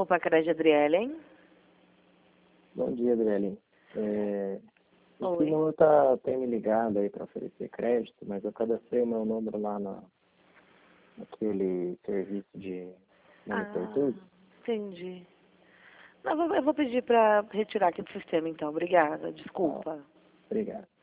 Opa, Crédito Adrielen. Bom dia, Adriele. Esse Oi. número tem me ligado aí para oferecer crédito, mas eu cadastrei o meu número lá naquele serviço de monitor tudo. Entendi. Não, eu vou pedir para retirar aqui do sistema, então. Obrigada. Desculpa. Obrigado.